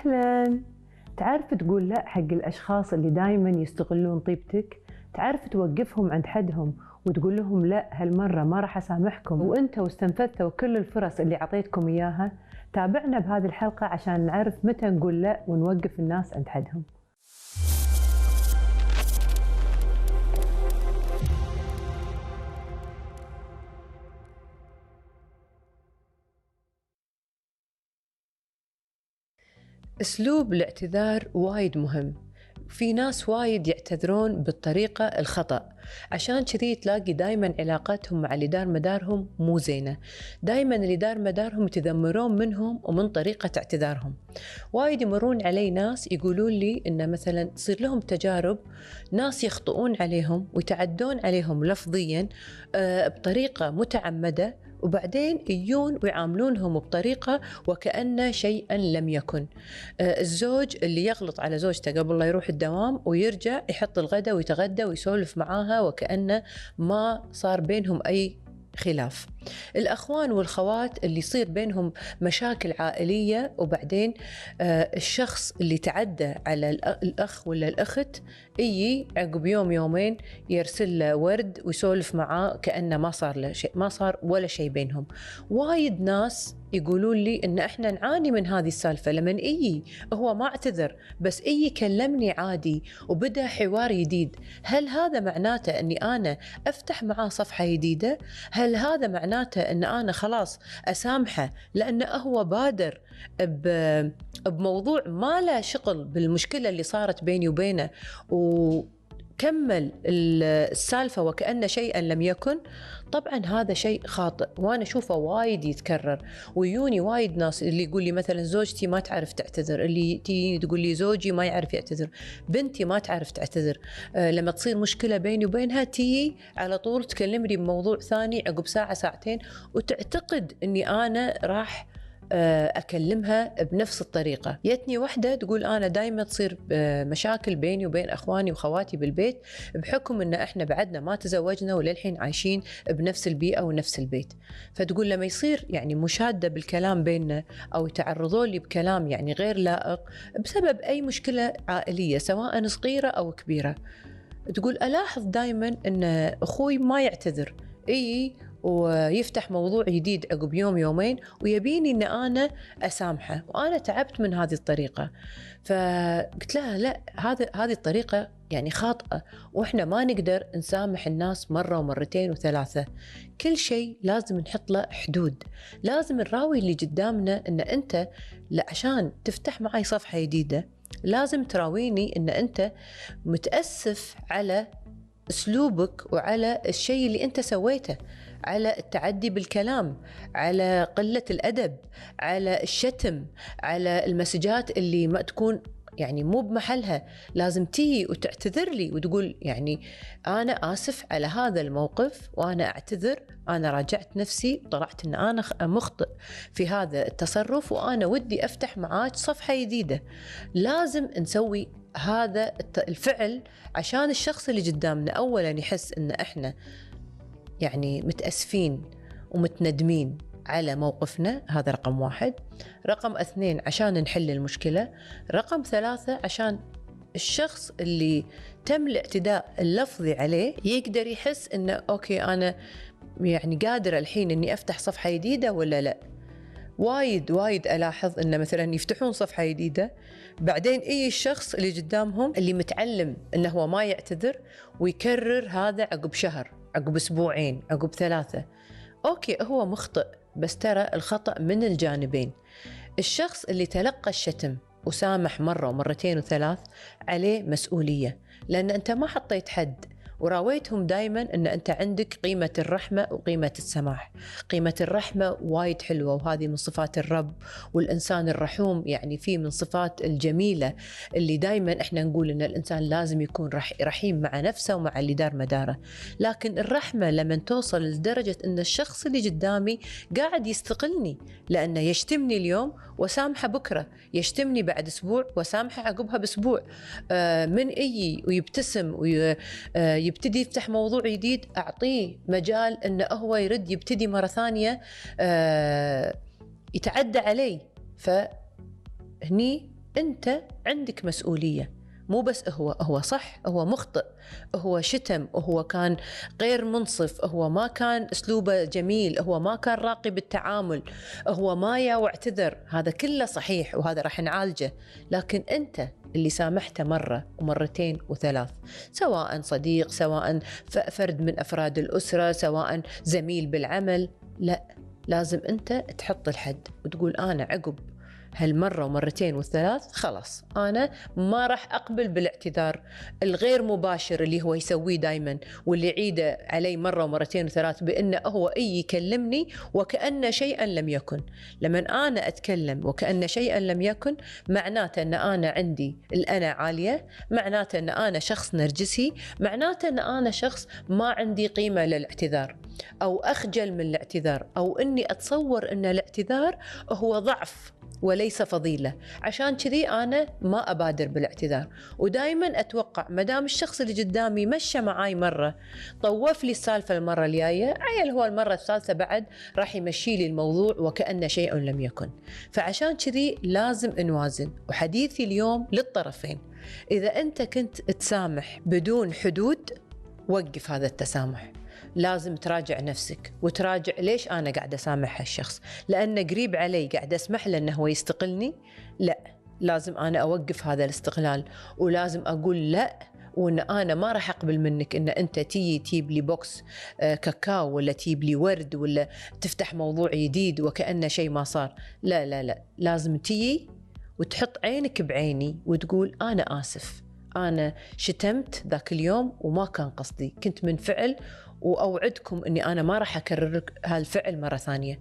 أهلاً. تعرف تقول لأ حق الأشخاص اللي دايماً يستغلون طيبتك؟ تعرف توقفهم عند حدهم وتقول لهم لأ هالمرة ما راح أسامحكم وأنتوا استنفذتوا كل الفرص اللي عطيتكم إياها؟ تابعنا بهذه الحلقة عشان نعرف متى نقول لأ ونوقف الناس عند حدهم. أسلوب الاعتذار وايد مهم. في ناس وايد يعتذرون بالطريقة الخطأ، عشان كذي تلاقي دايما علاقاتهم مع اللي دار مدارهم مو زينة. دايما اللي دار مدارهم يتذمرون منهم ومن طريقة اعتذارهم. وايد يمرون علي ناس يقولون لي إن مثلا تصير لهم تجارب، ناس يخطئون عليهم ويتعدون عليهم لفظيا بطريقة متعمدة، وبعدين يجون ويعاملونهم بطريقة وكأن شيئا لم يكن. الزوج اللي يغلط على زوجته قبل لا يروح الدوام ويرجع يحط الغداء ويتغدى ويسولف معاها وكأنه ما صار بينهم أي خلاف. الأخوان والخوات اللي يصير بينهم مشاكل عائلية، وبعدين الشخص اللي تعدى على الأخ ولا الأخت يجي عقب يوم يومين يرسل له ورد ويسولف معاه كأنه ما صار له شيء، ما صار ولا شيء بينهم. وايد ناس يقولون لي إن إحنا نعاني من هذه السالفة. لما يجي هو ما اعتذر بس يجي كلمني عادي وبدأ حوار جديد، هل هذا معناته أني أنا أفتح معاه صفحة جديدة؟ هل هذا معناته أن أنا خلاص أسامحه لأنه هو بادر بموضوع ما له شغل بالمشكلة اللي صارت بيني وبينه وكمل السالفة وكأن شيئا لم يكن؟ طبعا هذا شيء خاطئ، وأنا أشوفه وايد يتكرر. ويوني وايد ناس اللي يقول لي مثلا زوجتي ما تعرف تعتذر، اللي تيجي تقول لي زوجي ما يعرف يعتذر، بنتي ما تعرف تعتذر. لما تصير مشكلة بيني وبينها تيجي على طول تكلمني بموضوع ثاني عقب ساعة ساعتين، وتعتقد أني أنا راح أكلمها بنفس الطريقة. يتني واحدة تقول أنا دايما تصير مشاكل بيني وبين أخواني وخواتي بالبيت بحكم أن إحنا بعدنا ما تزوجنا وللحين عايشين بنفس البيئة ونفس البيت. فتقول لما يصير يعني مشادة بالكلام بيننا أو يتعرضون لي بكلام يعني غير لائق بسبب أي مشكلة عائلية سواء صغيرة أو كبيرة، تقول ألاحظ دايما أن أخوي ما يعتذر، ويفتح موضوع جديد عقب يوم يومين ويبيني ان انا اسامحه، وانا تعبت من هذه الطريقه. فقلت لها لا، هذه الطريقه يعني خاطئه، واحنا ما نقدر نسامح الناس مره ومرتين وثلاثه. كل شيء لازم نحط له حدود، لازم نراوي اللي قدامنا ان انت عشان تفتح معي صفحه جديده لازم تراويني ان انت متاسف على أسلوبك وعلى الشيء اللي أنت سويته، على التعدي بالكلام، على قلة الأدب، على الشتم، على المسجات اللي ما تكون يعني مو بمحلها. لازم تيجي وتعتذر لي وتقول يعني أنا آسف على هذا الموقف وأنا أعتذر، أنا راجعت نفسي طلعت أن أنا مخطئ في هذا التصرف وأنا ودي أفتح معاك صفحة جديدة. لازم نسوي هذا الفعل عشان الشخص اللي قدامنا أولا يحس إن إحنا يعني متأسفين ومتندمين على موقفنا، هذا رقم 1. رقم 2 عشان نحل المشكلة. رقم 3 عشان الشخص اللي تم الاعتداء اللفظي عليه يقدر يحس إنه أوكي أنا يعني قادر الحين إني أفتح صفحة جديدة ولا لا. وايد ألاحظ إنه مثلا يفتحون صفحة جديدة بعدين الشخص اللي قدامهم اللي متعلم إنه هو ما يعتذر ويكرر هذا عقب شهر، عقب أسبوعين، عقب 3. أوكي هو مخطئ، بس ترى الخطأ من الجانبين. الشخص اللي تلقى الشتم وسامح مرة ومرتين وثلاث عليه مسؤولية، لأن أنت ما حطيت حد وراويتهم دايما أن أنت عندك قيمة الرحمة وقيمة السماح. قيمة الرحمة وايد حلوة، وهذه من صفات الرب والإنسان الرحوم، يعني فيه من صفات الجميلة اللي دايما إحنا نقول أن الإنسان لازم يكون رحيم مع نفسه ومع اللي دار مداره. لكن الرحمة لما توصل لدرجة أن الشخص اللي قدامي قاعد يستقلني، لأنه يشتمني اليوم وسامحه بكرة، يشتمني بعد أسبوع وسامحه عقبها بأسبوع، من ويبتسم يبتدي يفتح موضوع جديد أعطيه مجال أنه هو يرد يبتدي مرة ثانية يتعدى علي. فهني أنت عندك مسؤولية. مو بس هو صح، هو مخطئ، هو شتم، هو كان غير منصف، هو ما كان أسلوبه جميل، هو ما كان راقي بالتعامل، هو ما يا واعتذر، هذا كله صحيح وهذا راح نعالجه. لكن أنت اللي سامحته مرة ومرتين وثلاث، سواء صديق، سواء فرد من أفراد الأسرة، سواء زميل بالعمل، لا، لازم أنت تحط الحد وتقول أنا عقب هالمرة ومرتين والثلاث خلاص أنا ما راح أقبل بالاعتذار الغير مباشر اللي هو يسويه دايما، واللي يعيده علي مرة ومرتين وثلاث بأنه هو يكلمني وكأن شيئا لم يكن. لما أنا أتكلم وكأن شيئا لم يكن، معناته أن أنا عندي الأنا عالية، معناته أن أنا شخص نرجسي، معناته أن أنا شخص ما عندي قيمة للاعتذار، أو أخجل من الاعتذار، أو أني أتصور أن الاعتذار هو ضعف وليس فضيلة. عشان كذي أنا ما أبادر بالاعتذار، ودائما أتوقع مدام الشخص اللي قدامي مشى معاي مرة، طوف لي السالفة المرة الجاية، عيل هو المرة الثالثة بعد راح يمشي لي الموضوع وكأن شيء لم يكن. فعشان كذي لازم نوازن. وحديثي اليوم للطرفين، إذا أنت كنت تسامح بدون حدود، وقف هذا التسامح. لازم تراجع نفسك وتراجع ليش أنا قاعدة أسامح هالشخص، لأنه قريب علي قاعدة أسمح له أنه هو يستقلني؟ لا، لازم أنا أوقف هذا الاستقلال، ولازم أقول لا، وأن أنا ما راح أقبل منك أن أنت تجيب لي بوكس كاكاو، ولا تجيب لي ورد، ولا تفتح موضوع جديد وكأنه شيء ما صار. لا لا لا، لازم تجي وتحط عينك بعيني وتقول أنا آسف، أنا شتمت ذاك اليوم وما كان قصدي، كنت منفعل، وأوعدكم أني أنا ما راح أكرر هالفعل مرة ثانية،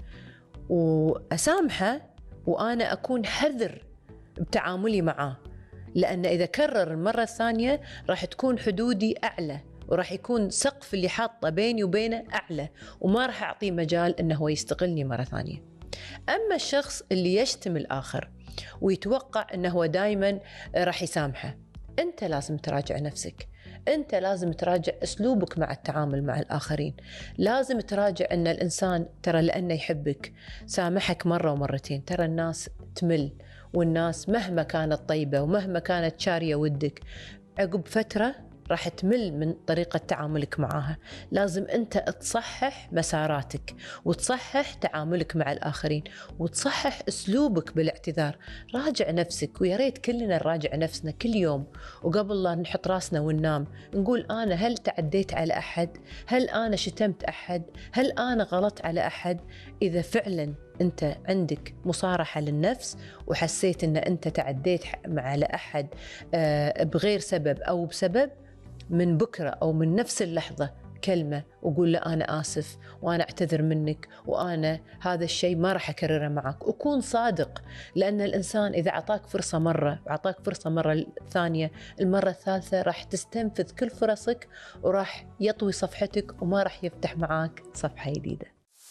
وأسامحه، وأنا أكون حذر بتعاملي معاه، لأن إذا كرر المرة الثانية راح تكون حدودي أعلى، وراح يكون سقف اللي حاطه بيني وبينه أعلى، وما راح أعطيه مجال أنه هو يستقلني مرة ثانية. أما الشخص اللي يشتم الآخر ويتوقع أنه هو دايما راح يسامحه، أنت لازم تراجع نفسك، أنت لازم تراجع أسلوبك مع التعامل مع الآخرين، لازم تراجع أن الإنسان ترى لأنه يحبك سامحك مرة ومرتين. ترى الناس تمل، والناس مهما كانت طيبة ومهما كانت شارية ودك، عقب فترة راح تمل من طريقة تعاملك معها. لازم أنت تصحح مساراتك، وتصحح تعاملك مع الآخرين، وتصحح أسلوبك بالاعتذار. راجع نفسك، ويا ريت كلنا نراجع نفسنا كل يوم، وقبل لا نحط راسنا وننام نقول أنا هل تعديت على أحد؟ هل أنا شتمت أحد؟ هل أنا غلطت على أحد؟ إذا فعلا أنت عندك مصارحة للنفس وحسيت أن أنت تعديت على أحد بغير سبب أو بسبب، من بكرة أو من نفس اللحظة كلمة وقول له أنا آسف، وأنا أعتذر منك، وأنا هذا الشيء ما راح أكرره معك، وكون صادق. لأن الإنسان إذا أعطاك فرصة مرة وأعطاك فرصة مرة ثانية، المرة الثالثة راح تستنفذ كل فرصك، وراح يطوي صفحتك وما راح يفتح معاك صفحة جديدة.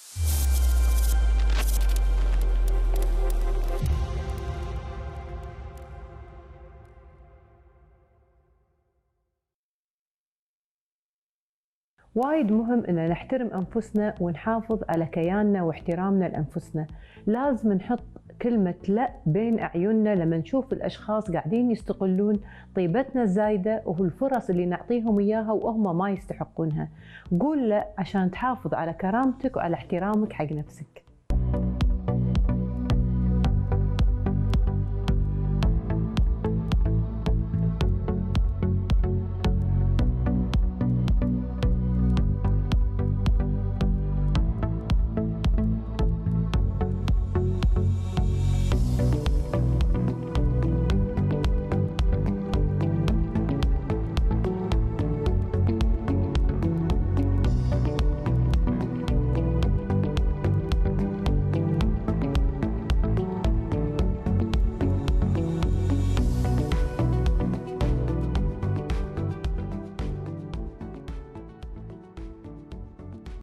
وايد مهم إن نحترم أنفسنا ونحافظ على كياننا واحترامنا لأنفسنا. لازم نحط كلمة لا بين أعيننا لما نشوف الأشخاص قاعدين يستغلون طيبتنا الزايدة والفرص اللي نعطيهم إياها وهم ما يستحقونها. قول لا عشان تحافظ على كرامتك وعلى احترامك حق نفسك.